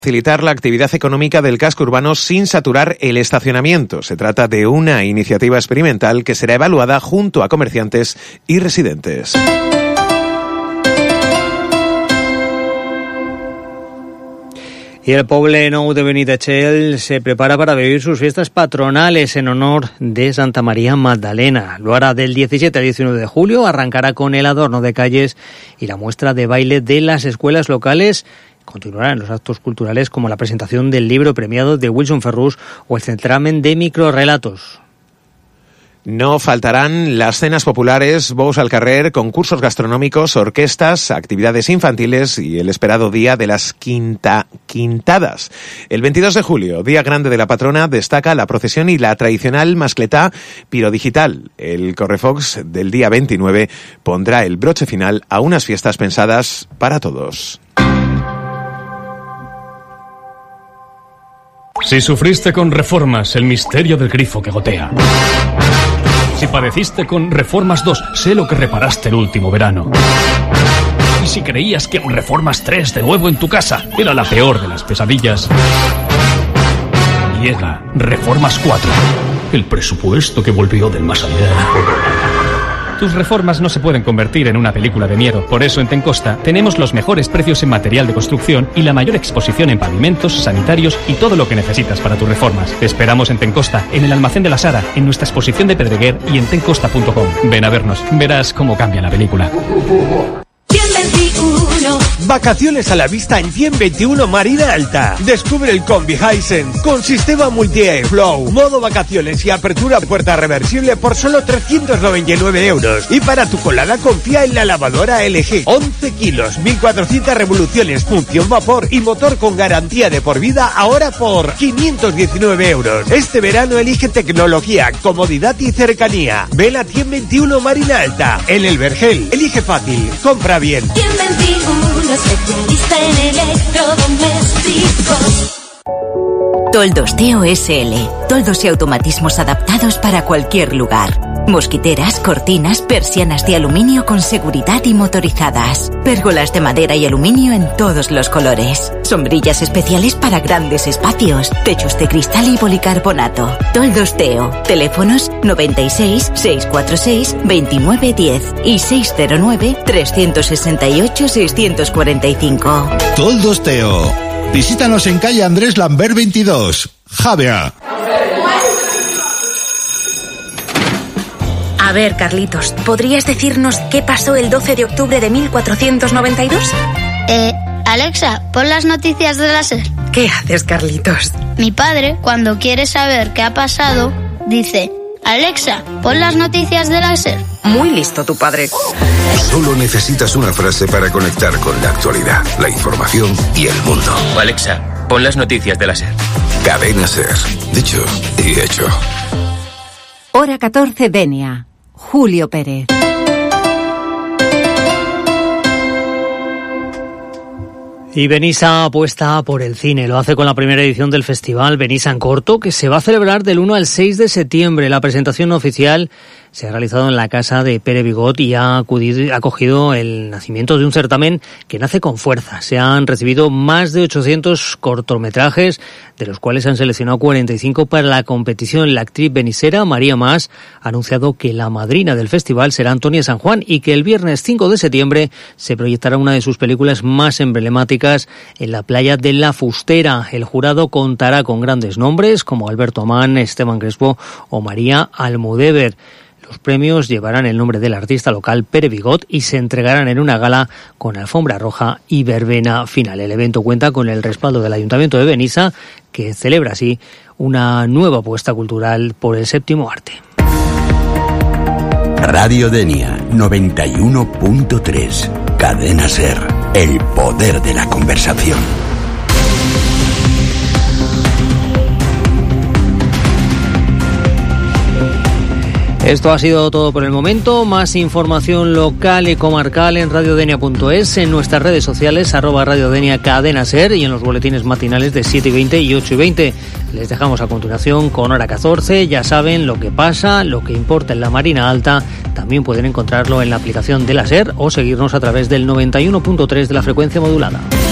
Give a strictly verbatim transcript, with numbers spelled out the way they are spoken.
Facilitar la actividad económica del casco urbano sin saturar el estacionamiento. Se trata de una iniciativa experimental que será evaluada junto a comerciantes y residentes. Y el Poble Nou de Benitatxell se prepara para vivir sus fiestas patronales en honor de Santa María Magdalena. Lo hará del diecisiete al diecinueve de julio, arrancará con el adorno de calles y la muestra de baile de las escuelas locales. Continuarán los actos culturales como la presentación del libro premiado de Wilson Ferrus o el certamen de microrrelatos. No faltarán las cenas populares, bous al carrer, concursos gastronómicos, orquestas, actividades infantiles y el esperado día de las quinta, quintadas. El veintidós de julio, día grande de la patrona, destaca la procesión y la tradicional mascletá pirodigital. El Correfox del día veintinueve pondrá el broche final a unas fiestas pensadas para todos. Si sufriste con Reformas, el misterio del grifo que gotea. Si padeciste con Reformas dos, sé lo que reparaste el último verano. Y si creías que un Reformas tres de nuevo en tu casa era la peor de las pesadillas, llega Reformas cuatro, el presupuesto que volvió del más allá. Tus reformas no se pueden convertir en una película de miedo. Por eso en Tencosta tenemos los mejores precios en material de construcción y la mayor exposición en pavimentos, sanitarios y todo lo que necesitas para tus reformas. Te esperamos en Tencosta, en el almacén de la Sara, en nuestra exposición de Pedreguer y en tencosta punto com. Ven a vernos, verás cómo cambia la película. Vacaciones a la vista en ciento veintiuno Marina Alta. Descubre el Combi Hisense con sistema multi-air flow, modo vacaciones y apertura puerta reversible por solo trescientos noventa y nueve euros. Y para tu colada confía en la lavadora L G. once kilos, mil cuatrocientas revoluciones, función vapor y motor con garantía de por vida, ahora por quinientos diecinueve euros. Este verano elige tecnología, comodidad y cercanía. Ven a ciento veintiuno Marina Alta, en el Vergel. Elige fácil, compra bien. ciento veintiuno, especialista en electrodomésticos. Toldos Teo S L. Toldos y automatismos adaptados para cualquier lugar. Mosquiteras, cortinas, persianas de aluminio con seguridad y motorizadas. Pérgolas de madera y aluminio en todos los colores. Sombrillas especiales para grandes espacios. Techos de cristal y policarbonato. Toldos Teo. Teléfonos noventa y seis, seiscientos cuarenta y seis, veintinueve diez y seiscientos nueve, trescientos sesenta y ocho, seiscientos cuarenta y cinco. Toldos Teo. Visítanos en calle Andrés Lambert veintidós, Javea. A ver, Carlitos, ¿podrías decirnos qué pasó el doce de octubre de mil cuatrocientos noventa y dos? Eh, Alexa, pon las noticias de la SER. ¿Qué haces, Carlitos? Mi padre, cuando quiere saber qué ha pasado, dice: Alexa, pon las noticias de la SER. Muy listo tu padre. Solo necesitas una frase para conectar con la actualidad, la información y el mundo. Alexa, pon las noticias de la SER. Cadena SER. Dicho y hecho. Hora catorce, Denia. Julio Pérez. Y Benissa apuesta por el cine. Lo hace con la primera edición del festival Benissa en Corto, que se va a celebrar del uno al seis de septiembre. La presentación oficial se ha realizado en la casa de Pere Bigot y ha, acudido, ha acogido el nacimiento de un certamen que nace con fuerza. Se han recibido más de ochocientos cortometrajes, de los cuales se han seleccionado cuarenta y cinco para la competición. La actriz benisera María Mas ha anunciado que la madrina del festival será Antonia San Juan y que el viernes cinco de septiembre se proyectará una de sus películas más emblemáticas en la playa de La Fustera. El jurado contará con grandes nombres como Alberto Amán, Esteban Crespo o María Almudévar. Los premios llevarán el nombre del artista local Pere Bigot y se entregarán en una gala con alfombra roja y verbena final. El evento cuenta con el respaldo del Ayuntamiento de Benissa, que celebra así una nueva apuesta cultural por el séptimo arte. Radio Denia noventa y uno punto tres. Cadena SER. El poder de la conversación. Esto ha sido todo por el momento. Más información local y comarcal en radiodenia punto es, en nuestras redes sociales, arroba radiodenia cadena ser, y en los boletines matinales de siete y veinte y ocho y veinte. Les dejamos a continuación con Hora catorce. Ya saben lo que pasa, lo que importa en la Marina Alta. También pueden encontrarlo en la aplicación de la SER o seguirnos a través del noventa y uno punto tres de la frecuencia modulada.